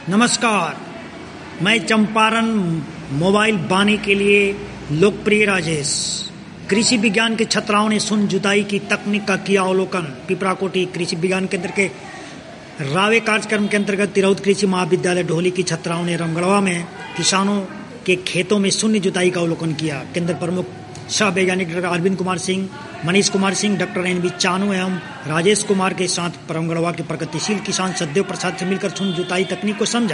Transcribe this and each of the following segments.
नमस्कार, मैं चंपारण मोबाइल बानी के लिए लोकप्रिय राजेश। कृषि विज्ञान के छात्राओं ने सुन जुताई की तकनीक का किया अवलोकन। पिपराकोटी कृषि विज्ञान केंद्र के रावे कार्यक्रम के अंतर्गत तिरहुत कृषि महाविद्यालय ढोली की छात्राओं ने रामगढ़वा में किसानों के खेतों में शून्य जुताई का अवलोकन किया। केंद्र प्रमुख सह वैज्ञानिक doctor Arvind Kumar Singh, Manish Kumar Singh, doctor NB Chanu एवं राजेश कुमार के साथ रामगढ़वा के प्रगतिशील किसान सतदेव प्रसाद से मिलकर शून्य जुताई तकनीक को समझा।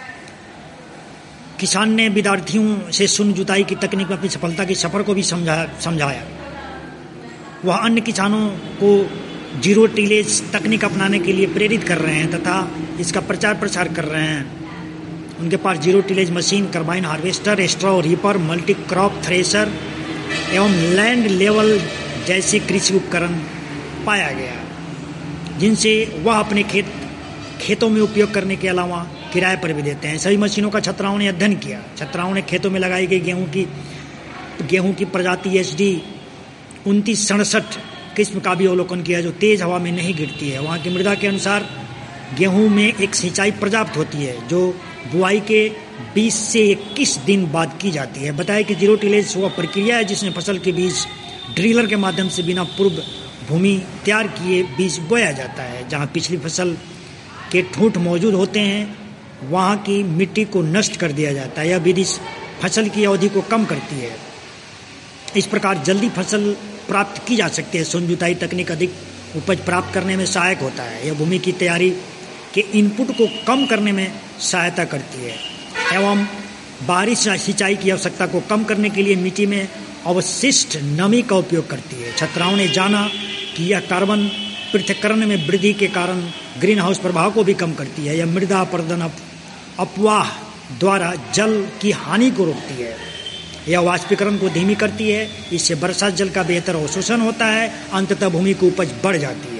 किसान ने विद्यार्थियों से शून्य जुताई की तकनीक में अपनी सफलता की सफर को भी समझाया। वह अन्य किसानों को जीरो टिलेज तकनीक अपनाने के लिए प्रेरित कर रहे हैं तथा इसका प्रचार प्रसार कर रहे हैं। उनके पास zero tillage machine, combine harvester, straw reaper, multi crop thresher एवं लैंड लेवल जैसे कृषि उपकरण पाया गया, जिनसे वह अपने खेतों में उपयोग करने के अलावा किराए पर भी देते हैं। सभी मशीनों का छात्राओं ने अध्ययन किया। छात्राओं ने खेतों में लगाई गई गेहूं की प्रजाति SD 2967 किस्म का भी अवलोकन किया, जो तेज हवा में नहीं गिरती है। वहाँ की मृदा के अनुसार गेहूं में एक सिंचाई पर्याप्त होती है, जो बुआई के 20 से 21 दिन बाद की जाती है। बताया कि जीरो टिलेज वह प्रक्रिया है जिसमें फसल के बीज ड्रिलर के माध्यम से बिना पूर्व भूमि तैयार किए बीज बोया जाता है। जहाँ पिछली फसल के ठूंठ मौजूद होते हैं, वहाँ की मिट्टी को नष्ट कर दिया जाता है। यह विधि फसल की अवधि को कम करती है। इस प्रकार जल्दी फसल प्राप्त की जा सकती है। शून्य जुताई तकनीक अधिक उपज प्राप्त करने में सहायक होता है। यह भूमि की तैयारी के इनपुट को कम करने में सहायता करती है एवं बारिश सिंचाई की आवश्यकता को कम करने के लिए मिट्टी में अवशिष्ट नमी का उपयोग करती है। छात्राओं ने जाना कि यह कार्बन पृथक्करण में वृद्धि के कारण ग्रीन हाउस प्रभाव को भी कम करती है। यह मृदा अपरदन अपवाह द्वारा जल की हानि को रोकती है। यह वाष्पीकरण को धीमी करती है। इससे वर्षा जल का बेहतर अवशोषण होता है। अंततः भूमि की उपज बढ़ जाती है।